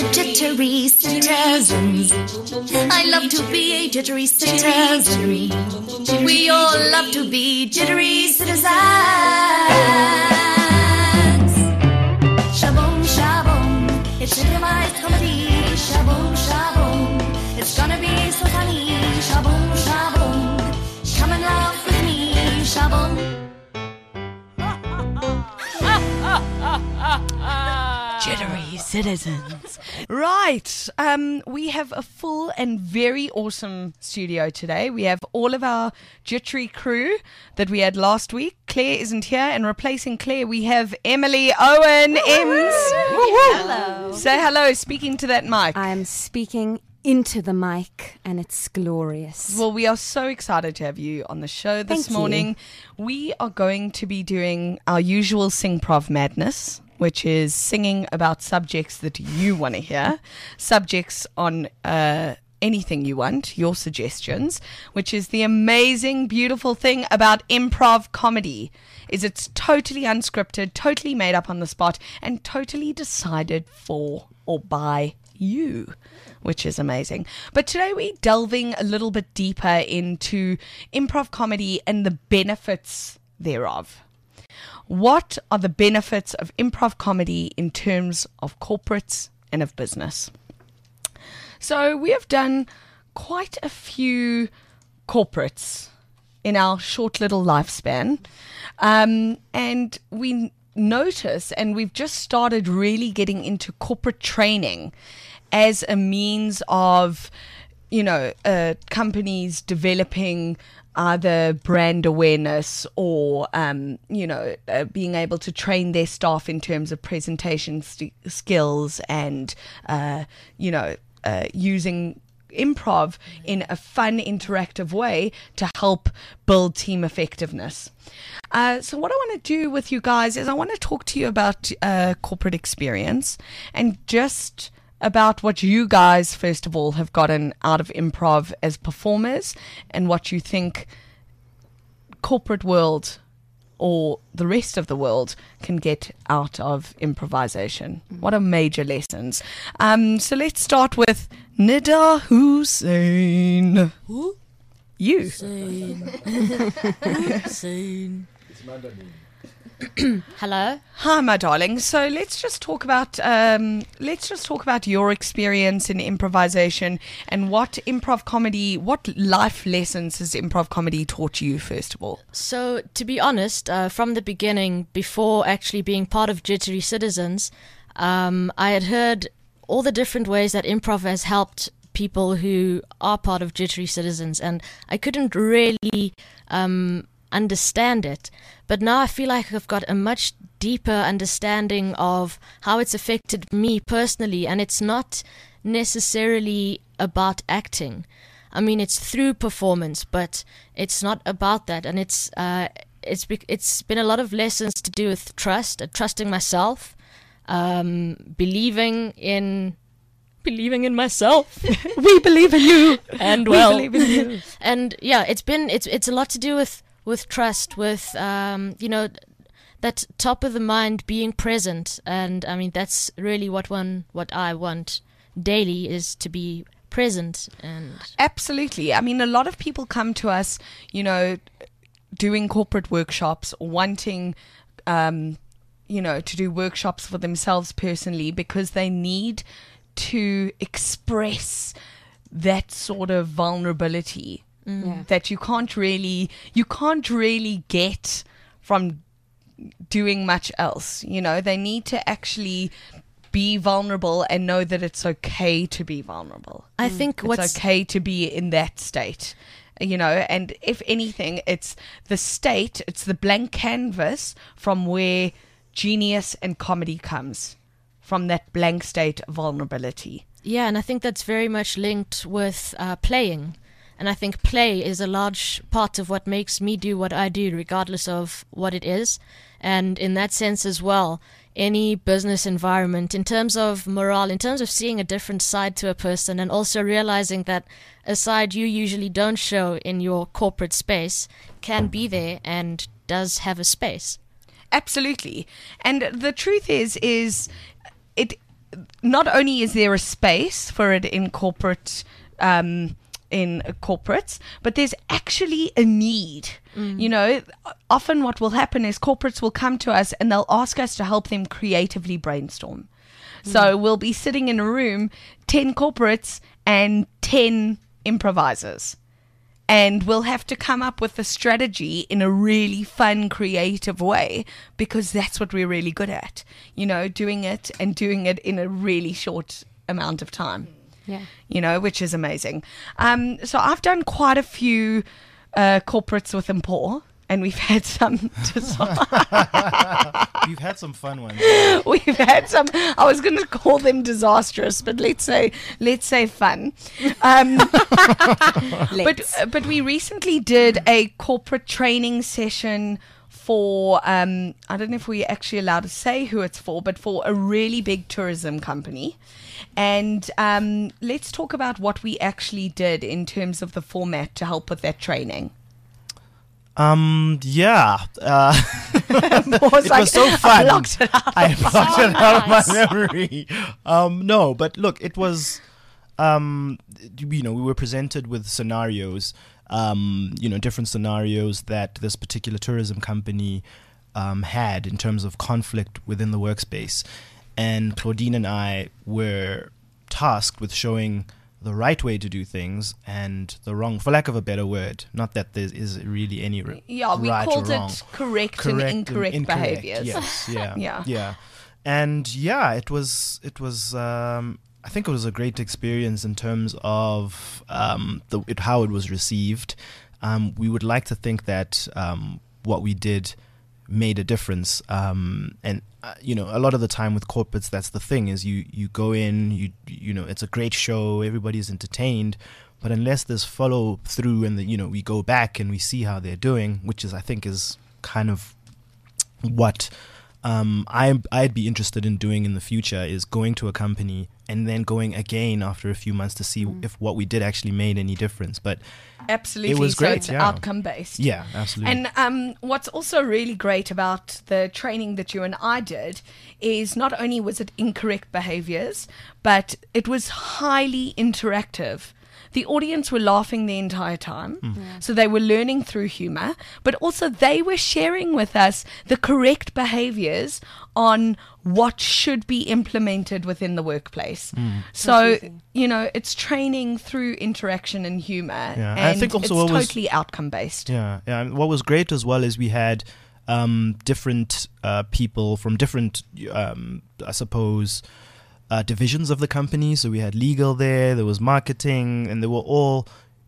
jittery citizens. I love to be a jittery citizen. We all love to be jittery citizens. Shaboom, shaboom, it's improvised comedy. Shaboom, shaboom, it's gonna be so funny. Shaboom, shaboom, come and laugh with me. Shaboom. Jittery citizens. Right. We have a full and very awesome studio today. We have all of our jittery crew that we had last week. Claire isn't here, and replacing Claire, we have Emily Owen Ems. Hello. Say hello, speaking to that mic. I am speaking into the mic, and it's glorious. Well, we are so excited to have you on the show this Thank you. morning. We are going to be doing our usual Singprov madness, which is singing about subjects that you want to hear, subjects on anything you want, your suggestions, which is the amazing, beautiful thing about improv comedy, is it's totally unscripted, totally made up on the spot, and totally decided for or by you, which is amazing. But today we're delving a little bit deeper into improv comedy and the benefits thereof. What are the benefits of improv comedy in terms of corporates and of business? So we have done quite a few corporates in our short little lifespan. And we notice, and we've just started really getting into corporate training as a means of, companies developing either brand awareness or, being able to train their staff in terms of presentation skills and, using improv in a fun, interactive way to help build team effectiveness. So what I want to do with you guys is I want to talk to you about corporate experience and just about what you guys, first of all, have gotten out of improv as performers and what you think corporate world or the rest of the world can get out of improvisation. What are major lessons? So let's start with Nida Hussein. Who? You. Hussein. Hello. Hi, my darling. So let's just talk about your experience in improvisation and what life lessons has improv comedy taught you, first of all. So, to be honest, from the beginning, before actually being part of Jittery Citizens, I had heard all the different ways that improv has helped people who are part of Jittery Citizens, and I couldn't really understand it. But now I feel like I've got a much deeper understanding of how it's affected me personally, and it's not necessarily about acting. I mean, it's through performance, but it's not about that. And it's been a lot of lessons to do with trusting myself, believing in myself. We believe in you, and we believe in you. And yeah, it's a lot to do with trust, with that top of the mind being present. And I mean, that's really what I want daily, is to be present. And absolutely. I mean, a lot of people come to us, doing corporate workshops, wanting to do workshops for themselves personally because they need to express that sort of vulnerability that you can't really get from doing much else. They need to actually be vulnerable and know that it's okay to be vulnerable. I think it's okay to be in that state, and if anything, it's the blank canvas from where genius and comedy comes, from that blank state of vulnerability. Yeah, and I think that's very much linked with playing. And I think play is a large part of what makes me do what I do, regardless of what it is. And in that sense as well, any business environment, in terms of morale, in terms of seeing a different side to a person, and also realizing that a side you usually don't show in your corporate space can be there and does have a space. Absolutely. And the truth is not only is there a space for it in corporates, but there's actually a need. You know, often what will happen is corporates will come to us and they'll ask us to help them creatively brainstorm. So we'll be sitting in a room, 10 corporates and 10 improvisers. And we'll have to come up with a strategy in a really fun, creative way, because that's what we're really good at. You know, doing it in a really short amount of time. Yeah. You know, which is amazing. So I've done quite a few corporates with Impor, and we've had some You've had some fun ones. we've had some, I was going to call them disastrous, but let's say fun. But we recently did a corporate training session for, I don't know if we're actually allowed to say who it's for, but for a really big tourism company. And let's talk about what we actually did in terms of the format to help with that training. Yeah. It was so fun. I blocked it out. I blocked it out of my memory. No, but look, it was, we were presented with scenarios, different scenarios that this particular tourism company had in terms of conflict within the workspace. And Claudine and I were tasked with showing the right way to do things and the wrong, for lack of a better word. Not that there is really any right we or called wrong. it correct and incorrect behaviors. Yes, yeah, Yeah. And yeah, it was. I think it was a great experience in terms of how it was received. We would like to think that what we did made a difference. A lot of the time with corporates, that's the thing, is you go in, you know, it's a great show, everybody's entertained, but unless there's follow through and we go back and we see how they're doing, which is, I think, is kind of what I'd be interested in doing in the future, is going to a company and then going again after a few months to see if what we did actually made any difference. But absolutely, it was great. So it's outcome based. Yeah, absolutely. And what's also really great about the training that you and I did is not only was it incorrect behaviors, but it was highly interactive. The audience were laughing the entire time, so they were learning through humor, but also they were sharing with us the correct behaviors on what should be implemented within the workplace. So, it's training through interaction and humor, Yeah, and I think also it's totally outcome-based. Yeah. And what was great as well is we had different people from different, divisions of the company. So we had legal there was marketing, and they were all,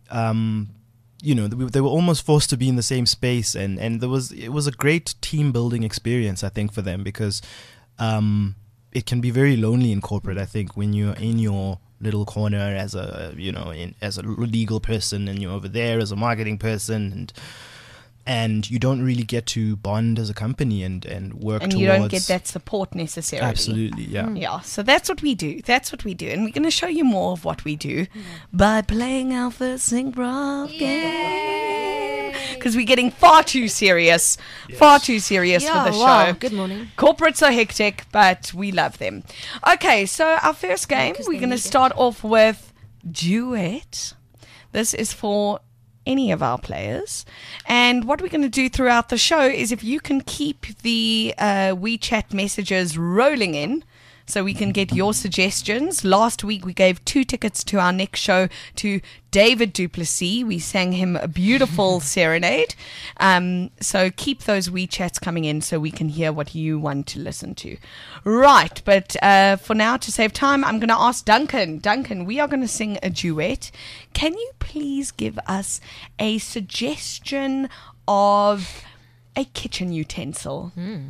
they were almost forced to be in the same space, and it was a great team building experience, I think, for them, because it can be very lonely in corporate, I think, when you're in your little corner as a legal person, and you're over there as a marketing person, and you don't really get to bond as a company and work towards... And you don't get that support necessarily. Absolutely, yeah. Yeah, so that's what we do. And we're going to show you more of what we do by playing our first improv game. Because we're getting far too serious. Far too serious for the show. Wow. Good morning. Corporates are hectic, but we love them. Okay, so our first game, we're going to start off with Duet. This is for any of our players, and what we're going to do throughout the show is, if you can keep the WeChat messages rolling in so we can get your suggestions. Last week we gave 2 tickets to our next show to David Du Plessis. We sang him a beautiful serenade, so keep those WeChats coming in so we can hear what you want to listen to. Right, but for now, to save time, I'm going to ask Duncan. Duncan, we are going to sing a duet. Can you please give us a suggestion of a kitchen utensil?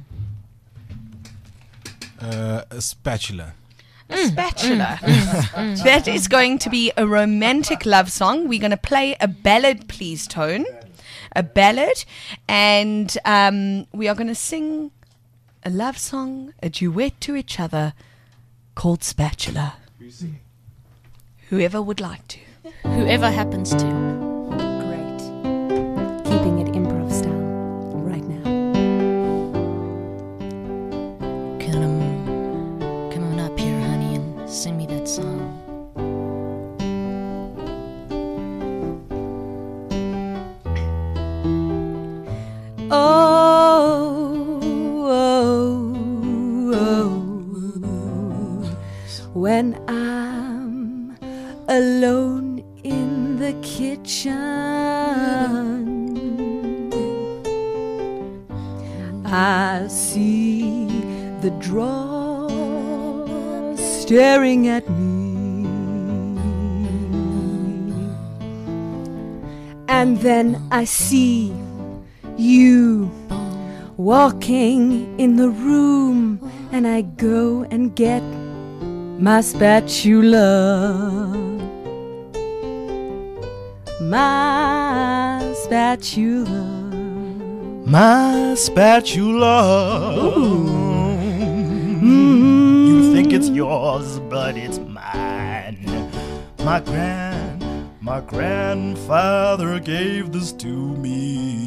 A spatula. A spatula. That is going to be a romantic love song. We're going to play a ballad, please, Tone. A ballad. And we are going to sing a love song, a duet to each other called Spatula. Whoever would like to. Whoever happens to. Great. Keeping it improv style right now. Come on up here, honey, and that song. When I'm alone in the kitchen, I see the drawer staring at me, and then I see you walking in the room, and I go and get my spatula, my spatula, My spatula. You think it's yours, but it's mine. My grandfather gave this to me.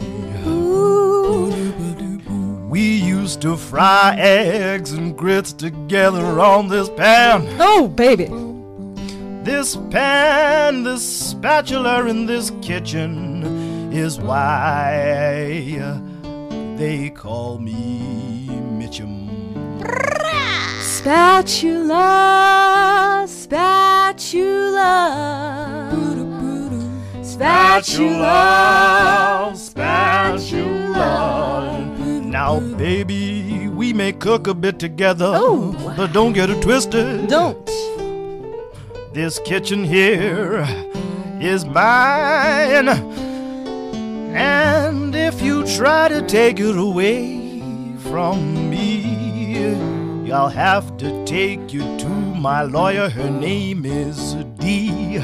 We used to fry eggs and grits together on this pan. Oh, baby. This pan, this spatula in this kitchen is why they call me Mitchum. Spatula, spatula, spatula, spatula. Now, baby, we may cook a bit together, Oh. but don't get it twisted. Don't. This kitchen here is mine, and if you try to take it away from me, I'll have to take you to my lawyer. Her name is Dee.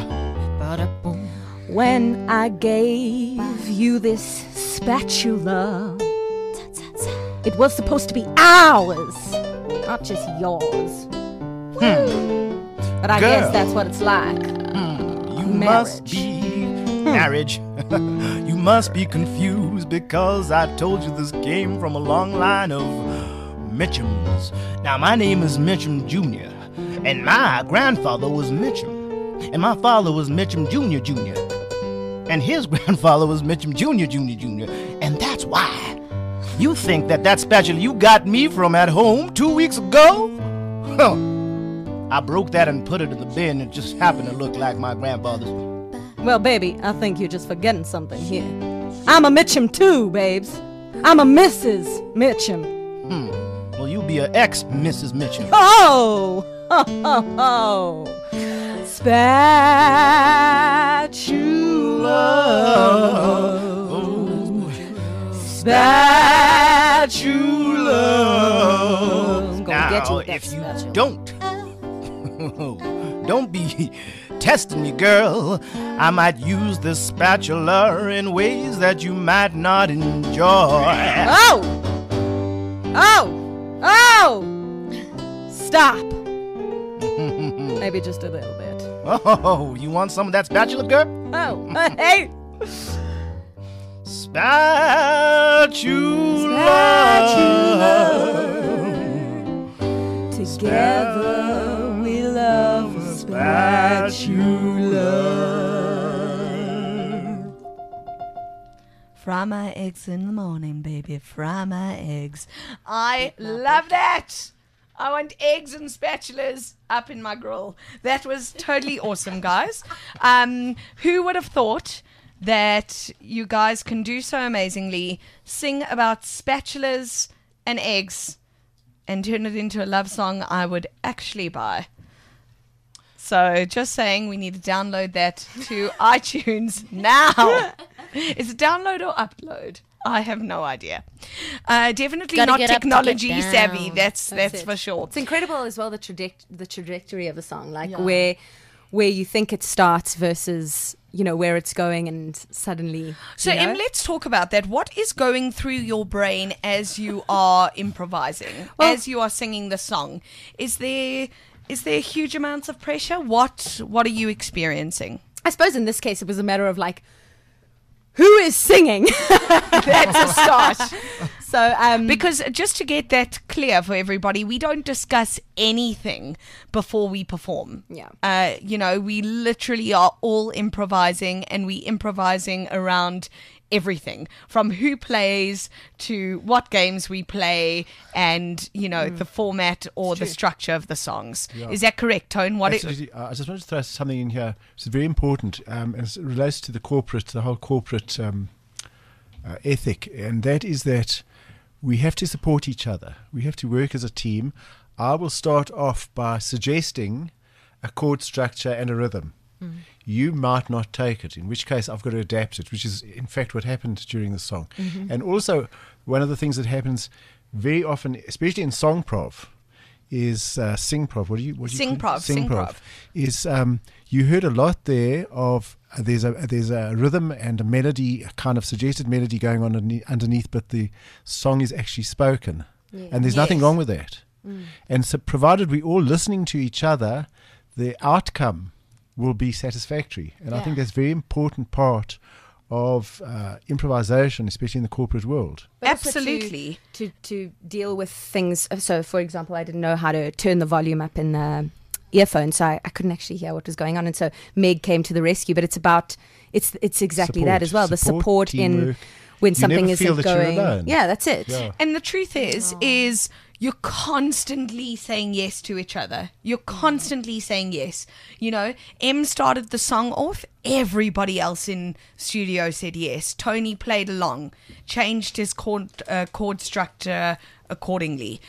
When I gave you this spatula, it was supposed to be ours, not just yours. But I Girl. guess that's what it's like. You Marriage. must be marriage. You must be confused because I told you this came from a long line of Mitchums. Now my name is Mitchum Jr. and my grandfather was Mitchum, and my father was Mitchum Jr. Jr. and his grandfather was Mitchum Jr. Jr. Jr. And that's why you think that spatula you got me from at home 2 weeks ago? Huh. I broke that and put it in the bin. It just happened to look like my grandfather's. Well, baby, I think you're just forgetting something here. I'm a Mitchum too, babes. I'm a Mrs. Mitchum. Well, you be a ex-Mrs. Mitchum. Oh! Ho, ho, ho. Spatula. I'm gonna get you with that if you spatula. don't be testing me, girl. I might use this spatula in ways that you might not enjoy. Oh! Oh! Oh! Stop. Maybe just a little bit. Oh, you want some of that spatula, girl? Oh, hey! Together we love spatula. Fry my eggs in the morning, baby. Fry my eggs. I love that. I want eggs and spatulas up in my grill. That was totally awesome, guys. Who would have thought that you guys can do so amazingly, sing about spatulas and eggs, and turn it into a love song I would actually buy. So just saying, we need to download that to iTunes now. Is it download or upload? I have no idea. Definitely Gotta not get up to technology get savvy. down. That's it. for sure. It's incredible as well, the trajectory of a song, like where you think it starts versus, you know, where it's going, and suddenly. So, you know? Em, let's talk about that. What is going through your brain as you are improvising, as you are singing the song? Is there huge amounts of pressure? What are you experiencing? I suppose in this case it was a matter of like, who is singing? That's a start. So, Because just to get that clear for everybody, we don't discuss anything before we perform. Yeah. We literally are all improvising, and we improvising around everything from who plays to what games we play and the format or the structure of the songs. Is that correct, Tone? Absolutely. I just wanted to throw something in here. It's very important, and it relates to the whole corporate ethic, and that is that we have to support each other. We have to work as a team. I will start off by suggesting a chord structure and a rhythm. You might not take it, in which case I've got to adapt it, which is in fact what happened during the song. And also, one of the things that happens very often, especially in songprov, is singprov. What do you Singprov. Singprov is you heard a lot there of there's a rhythm and a melody, a kind of suggested melody going on underneath, but the song is actually spoken, and there's nothing wrong with that. And so, provided we're all listening to each other, the outcome will be satisfactory. And I think that's a very important part of improvisation, especially in the corporate world. But also Absolutely. To deal with things. So, for example, I didn't know how to turn the volume up in the earphone, so I couldn't actually hear what was going on. And so Meg came to the rescue. But it's exactly that as well. The support in when something isn't going. You're alone. Yeah, that's it. Yeah. And the truth is you're constantly saying yes to each other. You're constantly saying yes. Em started the song off. Everybody else in studio said yes. Tony played along, changed his chord structure accordingly.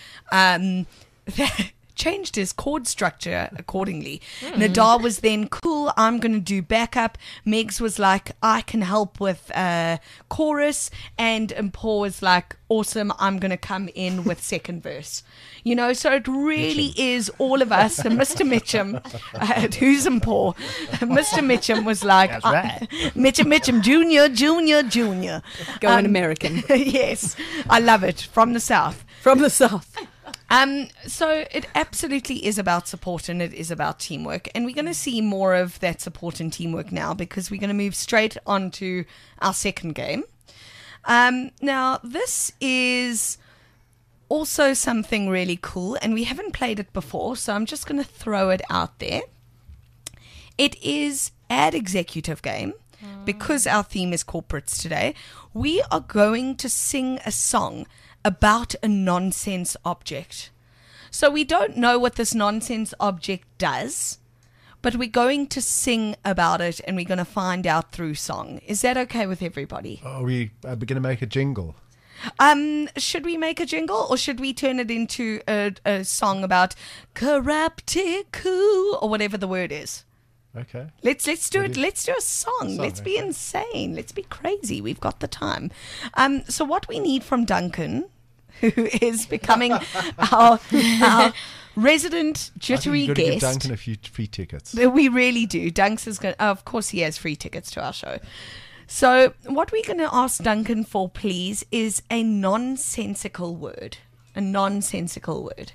Changed his chord structure accordingly. Nadar was then cool, I'm going to do backup. Megs was like, I can help with chorus. And Paul was like, awesome, I'm going to come in with second verse. So it really is all of us. And Mr. Mitchum, who's Paul? Mr. Mitchum was like, That's right. Mitchum, junior. Going American. Yes, I love it. From the South. From the South. So it absolutely is about support, and it is about teamwork. And we're going to see more of that support and teamwork now, because we're going to move straight on to our second game. Now, this is also something really cool, and we haven't played it before, so I'm just going to throw it out there. It is Ad Executive Game. Because our theme is corporates today, we are going to sing a song about a nonsense object. So we don't know what this nonsense object does, but we're going to sing about it, and we're going to find out through song. Is that okay with everybody? Are we going to make a jingle? Should we make a jingle, or should we turn it into a song about Karaptiku, or whatever the word is? Okay. Let's do it. Let's do a song. Let's be insane. Let's be crazy. We've got the time. So what we need from Duncan, who is becoming our resident jittery You've got to give guest. Duncan a few free tickets. We really do. Dunks is going. Of course, he has free tickets to our show. So what we're going to ask Duncan for, please, is a nonsensical word. A nonsensical word.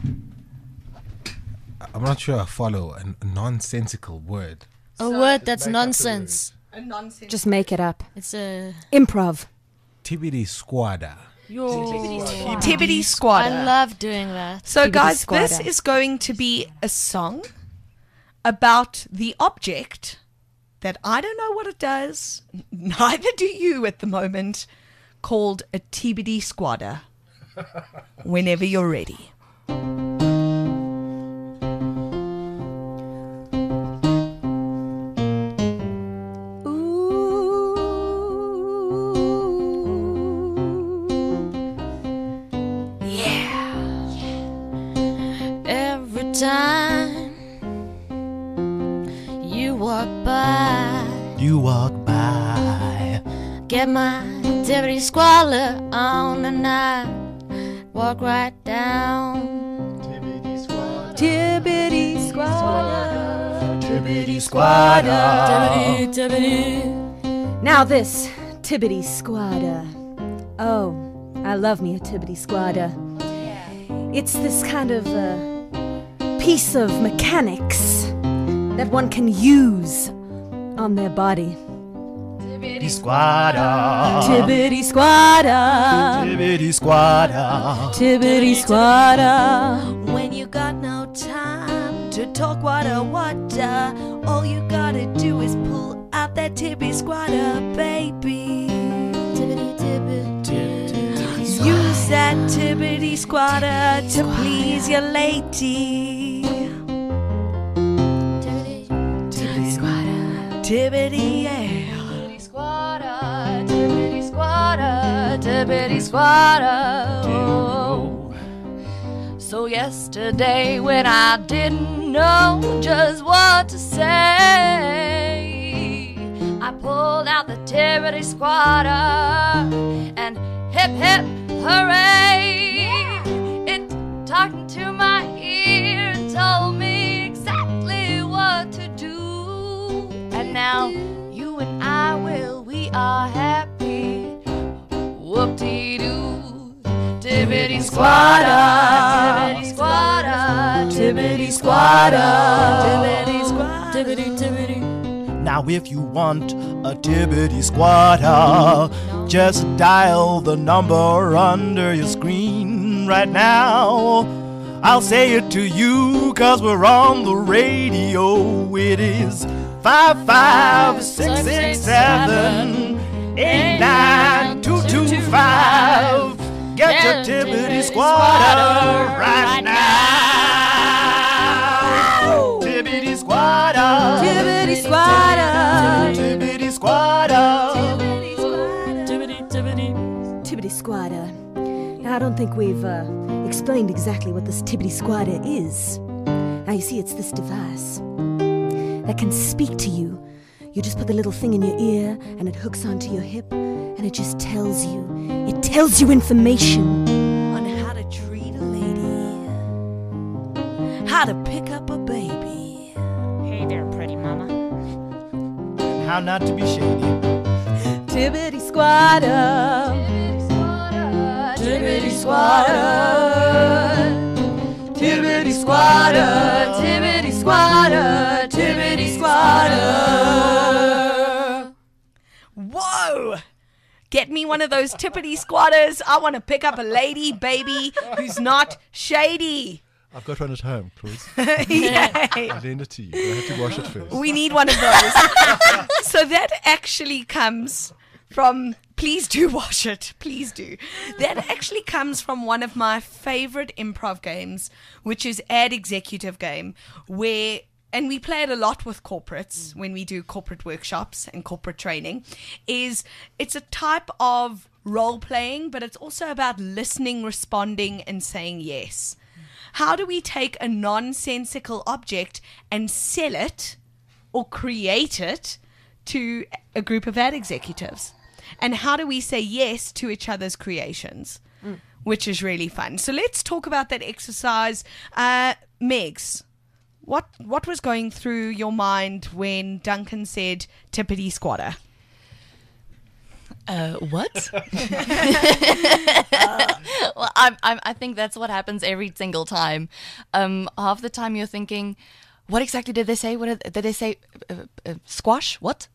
I'm not sure I follow a nonsensical word. A word that's make up the nonsense. A nonsense. Just make it up. It's a Improv. Tibidi squadder. Tibbity Squatter. I love doing that. So, Tibbity guys, this Squatter. is going to be a song about the object that I don't know what it does, neither do you at the moment, called a TBD Squatter. Whenever you're ready. Every time you walk by, You walk by. get my activity squalor on the night. Walk right down. Tibbity squatter. Tibbity squatter. Tibbity. Now this Tibbity squatter. Oh, I love me a Tibbity squatter. It's this kind of piece of mechanics that one can use on their body. Tibbity squatter. Tibbity squatter. Tibbity squatter. Tibbity squatter. When you got no time to talk water, all you gotta do is pull out that tibbity squatter, baby. Tibbity tibbity. Use that tibbity squatter to please your lady. Tibbity squatter. Tibbity, yeah. Tibbity squatter. Tibbity squatter. Tibbity squatter. Oh. So yesterday when I didn't know just what to say, I pulled out the tibbity squatter and hip hip hooray! It talked into my ear and told me exactly what to do. And now you and I we are happy. Whoop-dee-doo. Tibbity squatter, tibbity squatter, tibbity squatter, tibbity squatter, tibbity tibbity. Now if you want a tibbity squatter, just dial the number under your screen right now. I'll say it to you 'cause we're on the radio. It is 55667892225. Get your tibbity squatter right now. Tibbity squatter. Tibbity squatter. Tibbity squatter. Tibbity squatter. Now, I don't think we've explained exactly what this tibbity squatter is. Now, you see, it's this device that can speak to you. You just put the little thing in your ear and it hooks onto your hip and it just tells you. It tells you information On how to treat a lady, how to pick up a baby. Hey there, pretty mama. How not to be shady. Tibbity squatter. Tibbity squatter, tibbity squatter, tibbity squatter, tibbity squatter. Whoa! Get me one of those tippity squatters. I want to pick up a lady, baby, who's not shady. I've got one at home, Claude. Yay. I'll lend it to you. I have to wash it first. We need one of those. So that actually comes from, please do wash it, please do. That actually comes from one of my favorite improv games, which is Ad Executive Game, where, and we play it a lot with corporates when we do corporate workshops and corporate training, it's a type of role playing, but it's also about listening, responding, and saying yes. How do we take a nonsensical object and sell it or create it to a group of ad executives? And how do we say yes to each other's creations, which is really fun. So let's talk about that exercise. Megs, what was going through your mind when Duncan said tippity squatter? What? Well, I think that's what happens every single time. Half the time you're thinking, what exactly did they say? Did they say squash? What?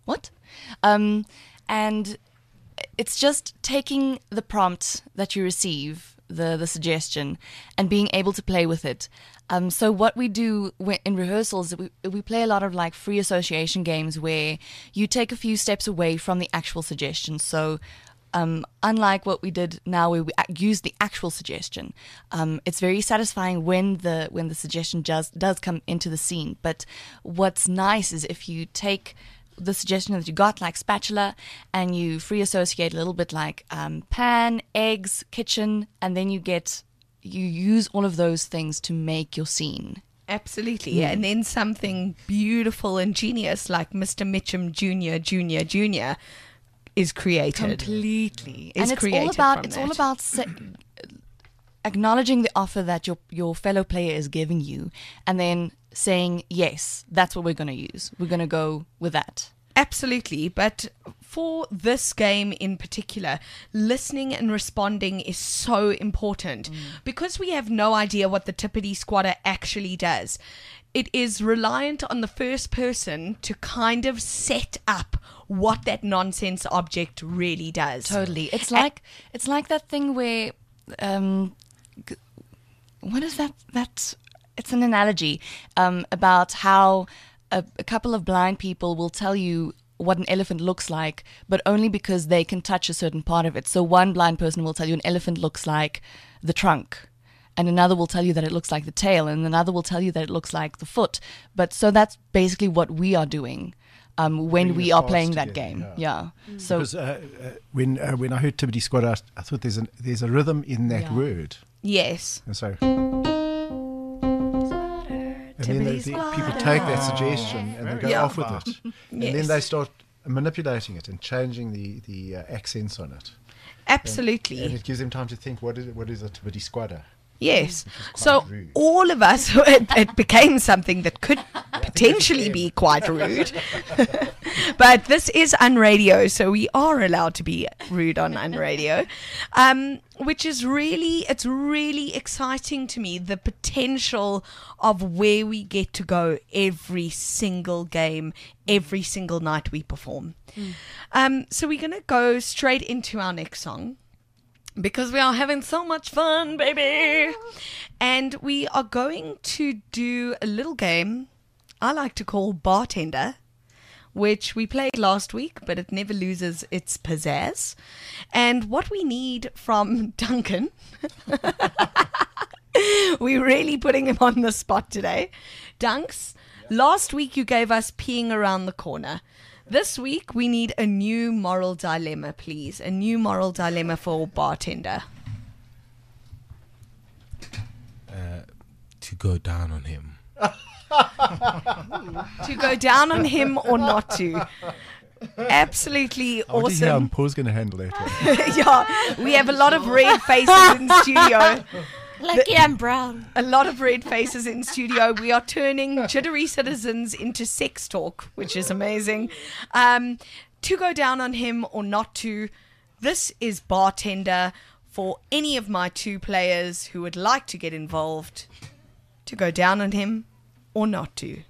And it's just taking the prompt that you receive, the suggestion, and being able to play with it. So what we do in rehearsals, we play a lot of like free association games where you take a few steps away from the actual suggestion. So unlike what we did now where we use the actual suggestion, it's very satisfying when the suggestion does come into the scene. But what's nice is if you take the suggestion that you got, like spatula, and you free associate a little bit like pan, eggs, kitchen, and then you use all of those things to make your scene. Absolutely. And then something beautiful and genius like Mr. Mitchum Jr. is created. Completely. Is And it's created all about from that. acknowledging the offer that your fellow player is giving you, and then saying, yes, that's what we're going to use. We're going to go with that. Absolutely. But for this game in particular, listening and responding is so important because we have no idea what the tippity squatter actually does. It is reliant on the first person to kind of set up what that nonsense object really does. Totally. It's like that thing where what is that? It's an analogy about how a couple of blind people will tell you what an elephant looks like, but only because they can touch a certain part of it. So one blind person will tell you an elephant looks like the trunk, and another will tell you that it looks like the tail, and another will tell you that it looks like the foot. But so that's basically what we are doing when we are playing that game. Yeah. So Because when I heard Tibbity Squatter, I thought there's a rhythm in that word. Yes. And so... And then people take that suggestion and they go off with it. And then they start manipulating it and changing the accents on it. Absolutely. And it gives them time to think, what is a Tibbity Squatter? Yes. quite So rude. all of us, it became something that could potentially be quite rude. But this is Unradio, so we are allowed to be rude on Unradio, which is it's really exciting to me, the potential of where we get to go every single game, every single night we perform. So we're going to go straight into our next song, because we are having so much fun, baby. And we are going to do a little game I like to call Bartender, which we played last week, but it never loses its pizzazz. And what we need from Duncan, we're really putting him on the spot today. Dunks, last week you gave us Peeing Around the Corner. This week, we need a new moral dilemma, please. A new moral dilemma for Bartender. To go down on him. To go down on him or not to. Absolutely I wonder how awesome. Paul's going to handle that one. Yeah, we have a lot of red faces in studio. Lucky I'm brown. A lot of red faces in studio. We are turning jittery citizens into sex talk, which is amazing. To go down on him or not to. This is Bartender for any of my two players who would like to get involved. To go down on him or not to.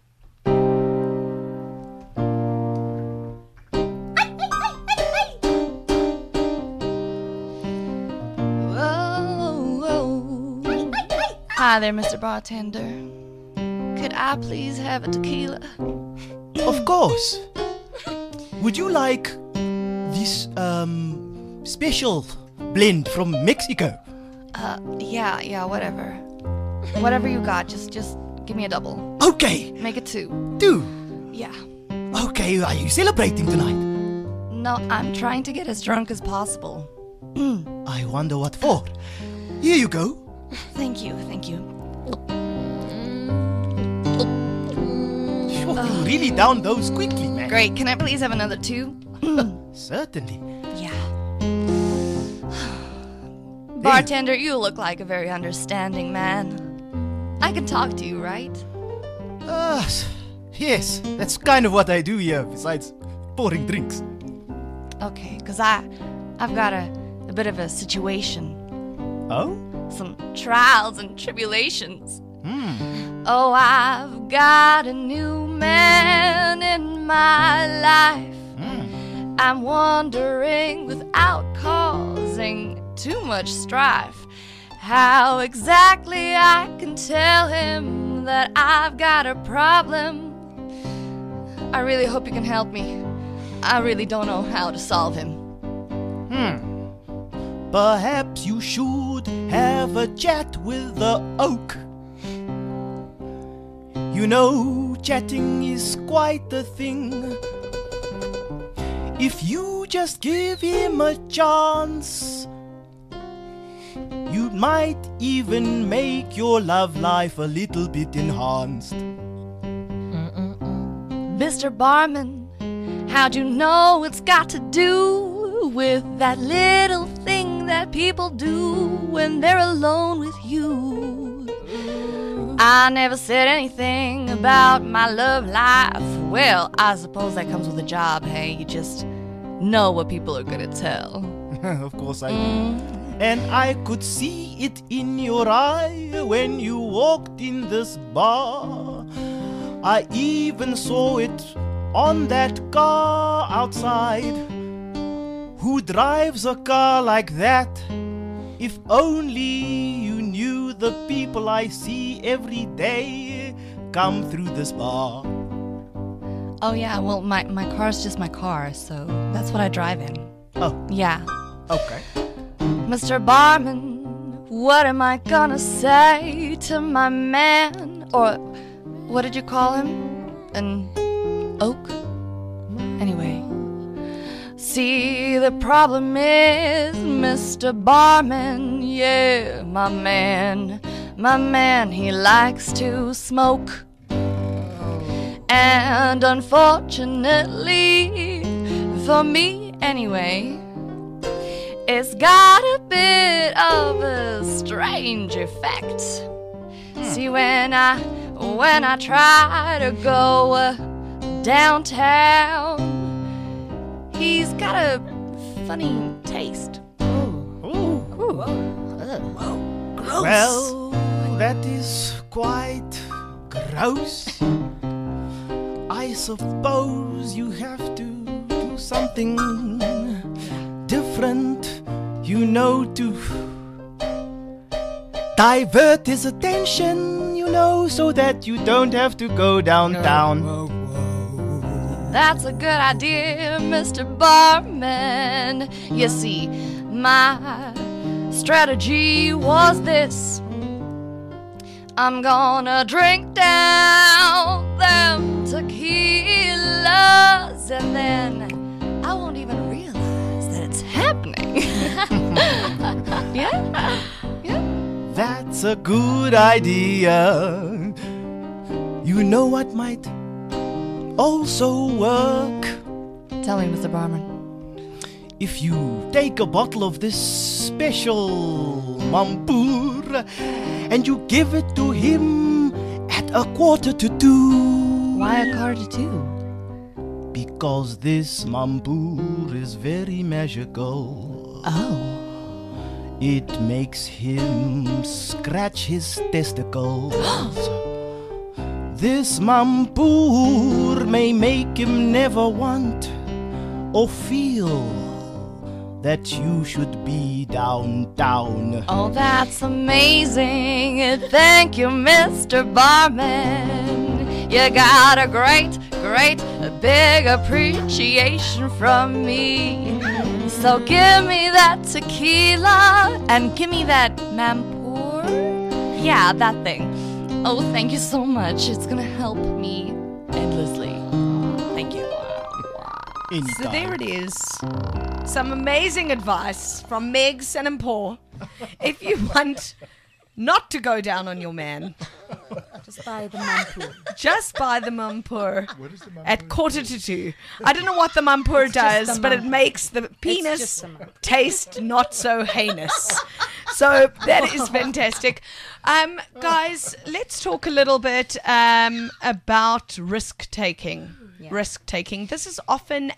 Hi there, Mr. Bartender. Could I please have a tequila? Of course. Would you like this special blend from Mexico? Yeah, whatever. Whatever you got, just give me a double. Okay, Make it 2. do. Yeah. Okay, are you celebrating tonight? No, I'm trying to get as drunk as possible. I wonder what for. Here you go. Thank you. You really down those quickly, man. Great. Can I please have another 2? Certainly. Yeah. Bartender, you look like a very understanding man. I can talk to you, right? Yes, that's kind of what I do here, besides pouring drinks. Okay, because I've got a bit of a situation. Oh? Some trials and tribulations. Oh, I've got a new man in my life. I'm wondering, without causing too much strife, how exactly I can tell him that I've got a problem. I really hope you can help me. I really don't know how to solve him. Perhaps you should have a chat with the oak. You know, chatting is quite the thing. If you just give him a chance, you might even make your love life a little bit enhanced. Mr. Barman, how'd you know it's got to do with that little thing that people do when they're alone with you? I never said anything about my love life. Well, I suppose that comes with a job, hey? You just know what people are gonna tell. Of course I do. And I could see it in your eye when you walked in this bar. I even saw it on that car outside. Who drives a car like that? If only you knew the people I see every day come through this bar. Oh yeah, well my car's just my car, so that's what I drive in. Oh, Yeah. okay. Mr. Barman, what am I gonna say to my man? Or what did you call him? An oak? Anyway. See, the problem is, Mr. Barman, yeah, my man, he likes to smoke. And unfortunately, for me anyway, it's got a bit of a strange effect. See, when I try to go downtown, he's got a funny taste. Well, that is quite gross. I suppose you have to do something different, you know, to divert his attention, you know, so that you don't have to go downtown. That's a good idea, Mr. Barman. You see, my strategy was this. I'm gonna drink down them tequilas, and then I won't even realize that it's happening. Yeah? Yeah? That's a good idea. You know what might also work? Tell me, Mr. Barman. If you take a bottle of this special Mampour and you give it to him at 1:45. Why 1:45? Because this Mampour is very magical. Oh. It makes him scratch his testicles. This Mampour may make him never want or feel that you should be downtown. Oh, that's amazing. Thank you, Mr. Barman. You got a great, big appreciation from me. So give me that tequila and give me that Mampour. Yeah, that thing. Oh, thank you so much. It's gonna help me endlessly. Thank you. So there it is. Some amazing advice from Megs and Empor. If you want not to go down on your man, Just buy the Mampour. just buy the Mampour at 1:45. I don't know what the Mampour does, the but it Mampour. makes the just penis the Mampour. taste not so heinous. So that is fantastic. Guys, let's talk a little bit about risk-taking. Yeah. Risk-taking. This is often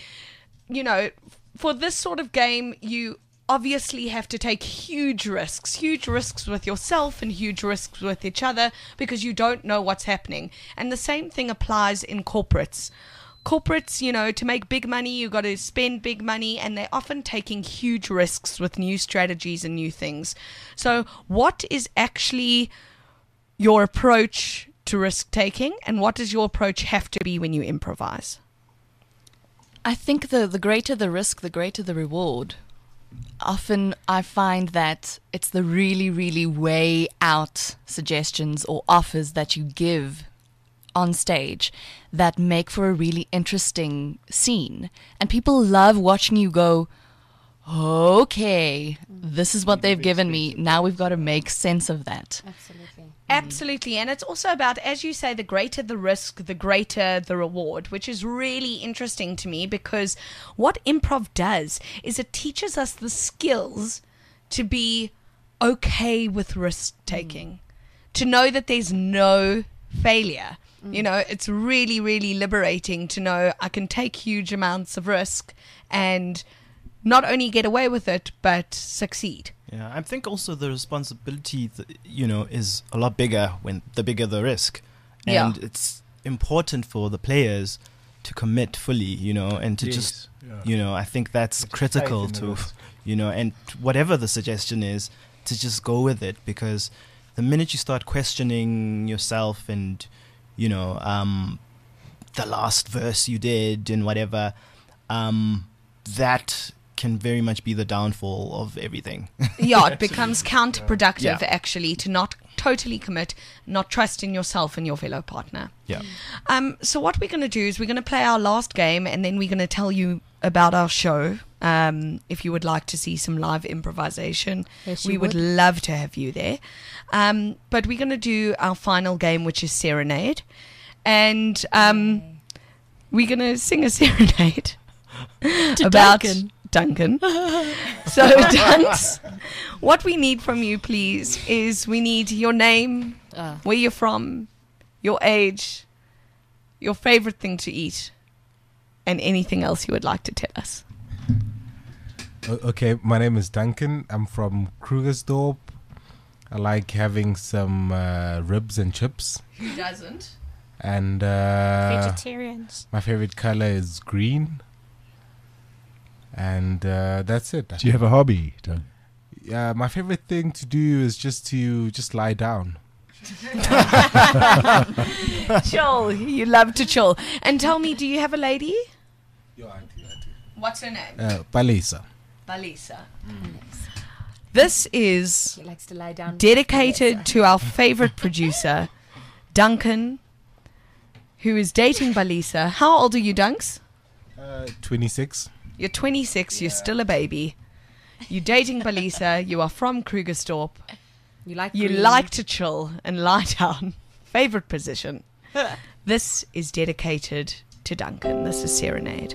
for this sort of game, you obviously have to take huge risks with yourself and huge risks with each other because you don't know what's happening. And the same thing applies in corporates. Corporates, to make big money, you got to spend big money, and they're often taking huge risks with new strategies and new things. So what is actually your approach to risk taking, and what does your approach have to be when you improvise? I think the greater the risk, the greater the reward. Often I find that it's the really, really way out suggestions or offers that you give on stage that make for a really interesting scene. And people love watching you go, okay, this is what they've given me. Now we've got to make sense of that. Absolutely. And it's also about, as you say, the greater the risk, the greater the reward, which is really interesting to me because what improv does is it teaches us the skills to be okay with risk taking, to know that there's no failure. It's really, really liberating to know I can take huge amounts of risk and not only get away with it, but succeed. Yeah, I think also the responsibility, is a lot bigger when the bigger the risk. And it's important for the players to commit fully, you know, and to just, you know, I think that's critical to, you know, and whatever the suggestion is, to just go with it, because the minute you start questioning yourself and, you know, the last verse you did and whatever, that can very much be the downfall of everything. Yeah, it becomes counterproductive Yeah. actually to not totally commit, not trust in yourself and your fellow partner. Yeah. So what we're going to do is we're going to play our last game, and then we're going to tell you about our show. If you would like to see some live improvisation, Yes, we you would would. love to have you there. But we're going to do our final game, which is Serenade. And we're going to sing a serenade about Duncan. So, Dunks, what we need from you, please, is we need your name, where you're from, your age, your favorite thing to eat, and anything else you would like to tell us. Okay, my name is Duncan. I'm from Krugersdorp. I like having some ribs and chips. Who doesn't? And Vegetarians. my favorite color is green. And that's it. Do you have a hobby, Doug? My favorite thing to do is just lie down. Chill. You love to chill. And tell me, do you have a lady? What's her name? Palisa. Balisa. This is He likes to lie down. dedicated to our favorite producer, Duncan, who is dating Balisa. How old are you, Dunks? 26. You're 26, you're still a baby. You're dating Balisa, you are from Krugersdorp. You like You green. like to chill and lie down. Favorite position. This is dedicated to Duncan. This is Serenade.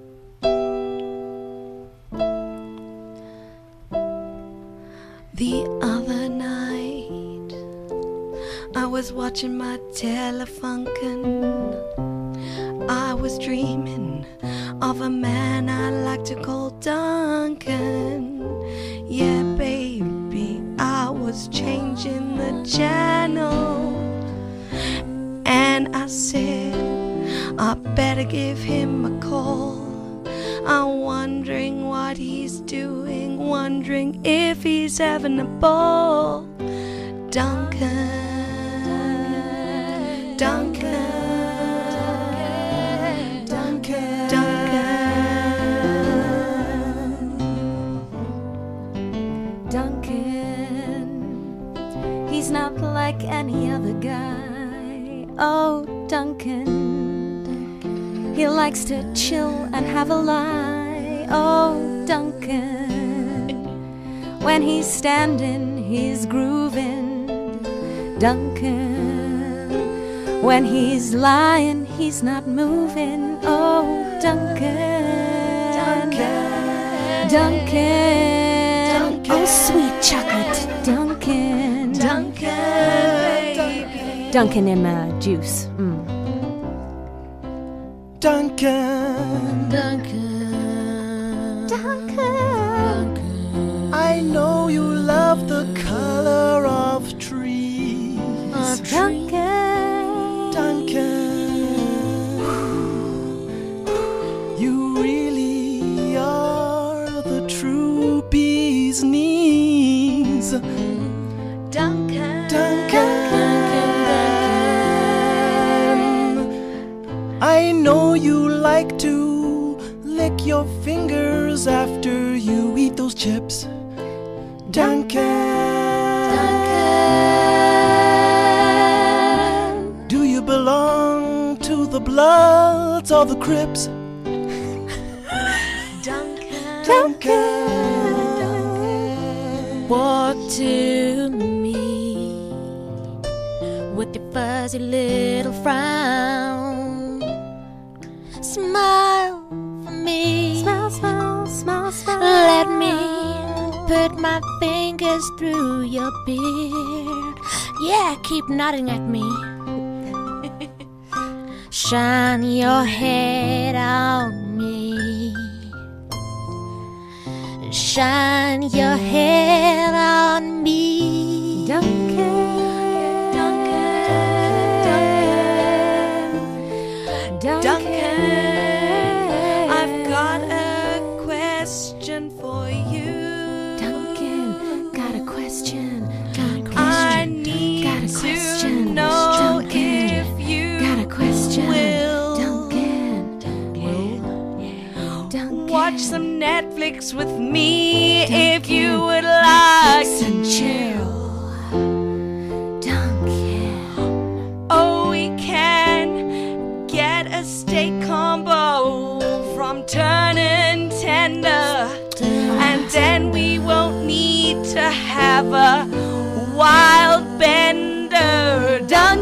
The other night, I was watching my Telefunken. I was dreaming of a man I like to call Duncan. Yeah, baby, I was changing the channel. And I said, I better give him a call. I'm wondering what he's doing, wondering if he's having a ball. Duncan, Duncan, Duncan, Duncan, Duncan. He's not like any other guy. Oh, Duncan. He likes to chill and have a lie. Oh, Duncan. When he's standing, he's grooving. Duncan. When he's lying, he's not moving. Oh, Duncan. Duncan. Duncan. Oh, sweet chocolate. Duncan. Duncan, Duncan in my juice. Duncan, Duncan. I know you love the color of trees. Duncan. Duncan, you really are the true bee's knees. Duncan, Duncan, I know you like to lick your fingers after you eat those chips. Duncan, do you belong to the Bloods or the Crips? Duncan, Walk to me with your fuzzy little frown. Smile for me. Smile, smile, smile, smile. Let me put my fingers through your beard. Yeah, keep nodding at me. Shine your head on me. Shine your head on me. Duncan. Duncan. Netflix with me if you would like to chill. Oh, we can get a steak combo from Turn Tender, and then we won't need to have a wild bender.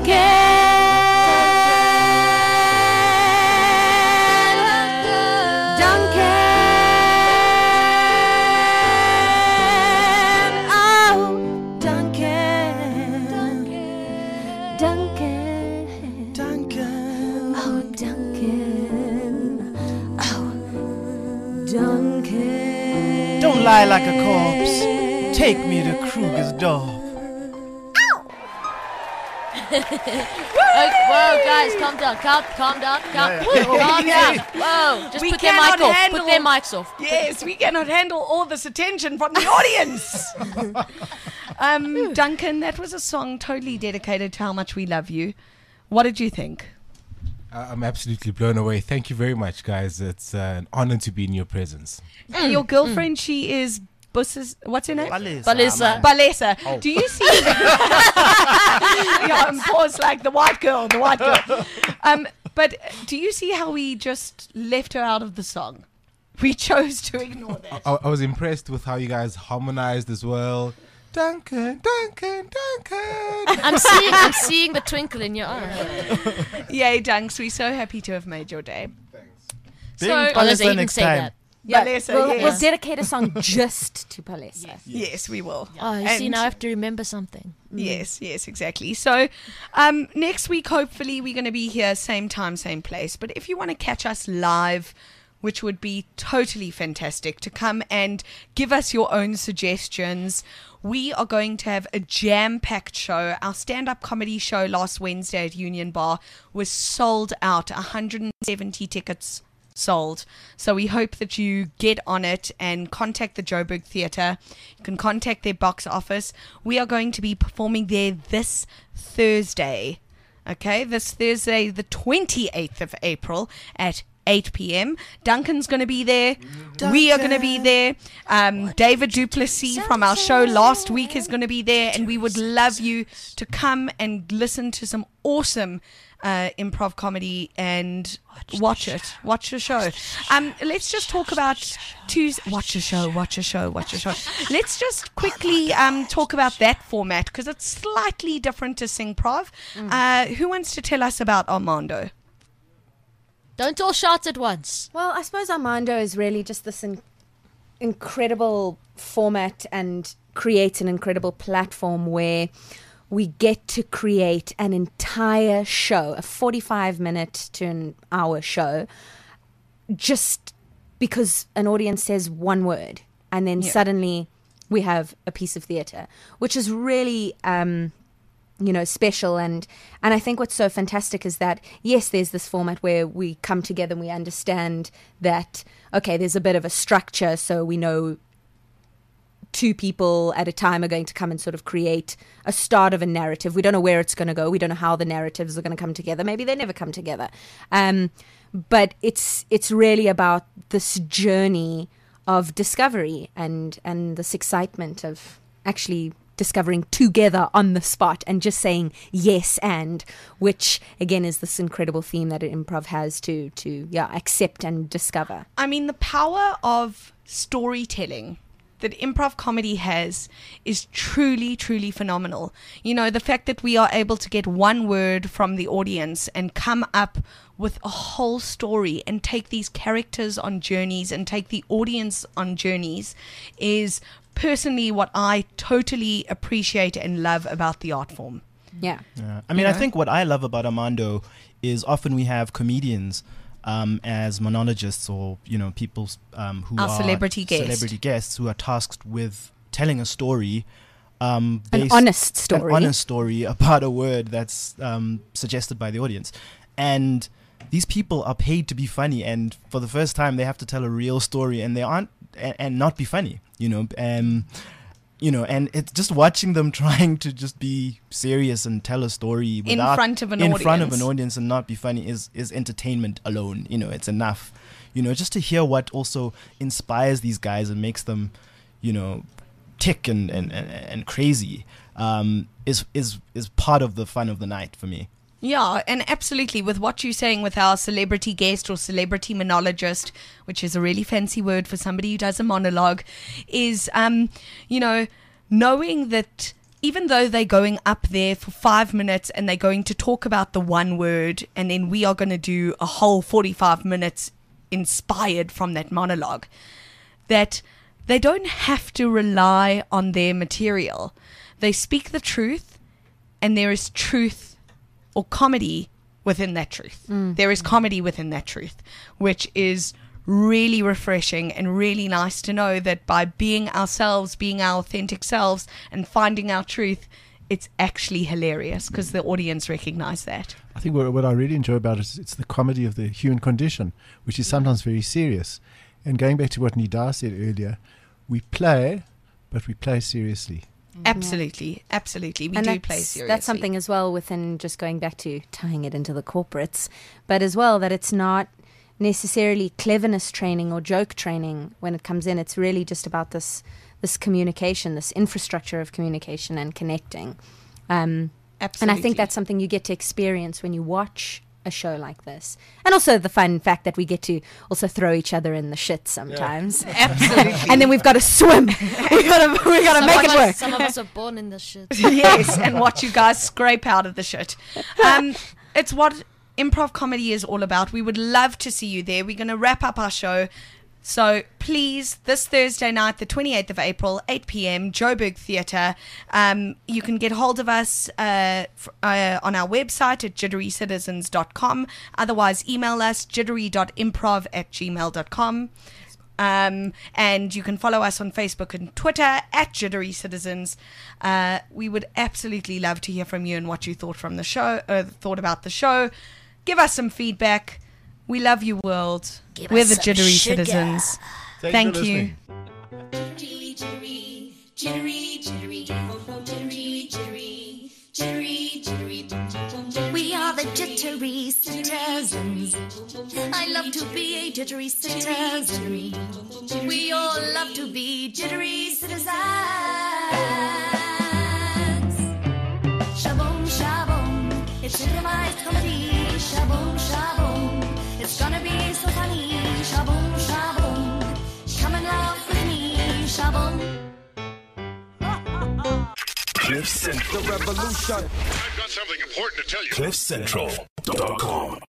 Don't lie like a corpse. Take me to Krugersdorp. Whoa, guys, calm down. Calm down. Calm down. Whoa, just We put their cannot mic off. handle- Put their mics off. Yes, we cannot handle all this attention from the audience. Duncan, that was a song totally dedicated to how much we love you. What did you think? I'm absolutely blown away. Thank you very much, guys. It's an honor to be in your presence. Your girlfriend, she is Bus's, what's her name? Balisa. Balesa. Do you see? Yeah, I'm paused like the white girl. But do you see how we just left her out of the song? We chose to ignore that. I was impressed with how you guys harmonized as well. Duncan. I'm seeing the twinkle in your eye. Yay, Dunks. We're so happy to have made your day. Bing Balisa, Balisa you can next say time. that. Balesa, we'll yes. dedicate a song just to Palesa. Yes, we will. Oh, you see, And- now I have to remember something. Yes, exactly. So next week, hopefully, we're going to be here, same time, same place. But if you want to catch us live, which would be totally fantastic, to come and give us your own suggestions, we are going to have a jam-packed show. Our stand-up comedy show last Wednesday at Union Bar was sold out, 170 tickets sold. So we hope that you get on it and contact the Joburg Theatre. You can contact their box office. We are going to be performing there this Thursday. Okay, this Thursday, the 28th of April at 8 p.m. Duncan's going to be there. We are going to be there. David Duplessis from our show last week is going to be there, and we would love you to come and listen to some awesome improv comedy and watch it. Watch the show. Let's just talk about Watch a show. Let's just quickly talk about that format because it's slightly different to Singprov. Who wants to tell us about Armando? Don't all shout at once. Well, I suppose Armando is really just this incredible format and creates an incredible platform where we get to create an entire show, a 45-minute to an hour show, just because an audience says one word and then suddenly we have a piece of theatre, which is really special. And I think what's so fantastic is that, yes, there's this format where we come together and we understand that, okay, there's a bit of a structure, so we know two people at a time are going to come and sort of create a start of a narrative. We don't know where it's going to go. We don't know how the narratives are going to come together. Maybe they never come together. But it's really about this journey of discovery and this excitement of actually discovering together on the spot and just saying yes, and which again is this incredible theme that improv has to accept and discover. I mean, the power of storytelling that improv comedy has is truly, truly phenomenal. You know, the fact that we are able to get one word from the audience and come up with a whole story and take these characters on journeys and take the audience on journeys is personally what I totally appreciate and love about the art form. Yeah. I mean, I think what I love about Armando is often we have comedians as monologists or, people who Our are celebrity guests who are tasked with telling a story. An honest story about a word that's suggested by the audience. And these people are paid to be funny, and for the first time they have to tell a real story, and they aren't and not be funny, and it's just watching them trying to just be serious and tell a story in front of an audience and not be funny is entertainment alone. It's enough. Just to hear what also inspires these guys and makes them, tick and crazy, is part of the fun of the night for me. Yeah, and absolutely with what you're saying with our celebrity guest or celebrity monologist, which is a really fancy word for somebody who does a monologue, is, knowing that even though they're going up there for 5 minutes and they're going to talk about the one word, and then we are going to do a whole 45 minutes inspired from that monologue, that they don't have to rely on their material. They speak the truth, and there is truth or comedy within that truth. There is comedy within that truth, which is really refreshing and really nice to know that by being ourselves, being our authentic selves and finding our truth, it's actually hilarious because the audience recognize that. I think what I really enjoy about it is it's the comedy of the human condition, which is sometimes very serious. And going back to what Nida said earlier, we play, but we play seriously. Absolutely. We do play seriously. That's something as well within just going back to tying it into the corporates, but as well that it's not necessarily cleverness training or joke training when it comes in. It's really just about this communication, this infrastructure of communication and connecting. Absolutely. And I think that's something you get to experience when you watch a show like this. And also the fun fact that we get to also throw each other in the shit sometimes. Yeah. Absolutely. And then we've got to swim. we gotta make it work. Some of us are born in the shit. Yes, and watch you guys scrape out of the shit. It's what improv comedy is all about. We would love to see you there. We're going to wrap up our show. So please, this Thursday night, the 28th of April, 8 p.m, Joburg Theatre. You can get hold of us on our website at jitterycitizens.com. Otherwise, email us jittery.improv@gmail.com. And you can follow us on Facebook and Twitter at Jittery Citizens. We would absolutely love to hear from you and what you thought from the show, thought about the show. Give us some feedback. We love you, world. We're the Jittery Citizens. Thank you. Jittery, jittery, jittery, jittery, jittery, jittery, jittery, jittery. We are the Jittery Citizens. I love to be a Jittery Citizen. We all love to be Jittery Citizens. Shaboom, shaboom, it's civilized comedy. Shaboom, shaboom, it's gonna be so funny. Shaboom, shaboom, come and laugh with me. Shaboom. Cliff Central. The revolution. I've got something important to tell you. CliffCentral.com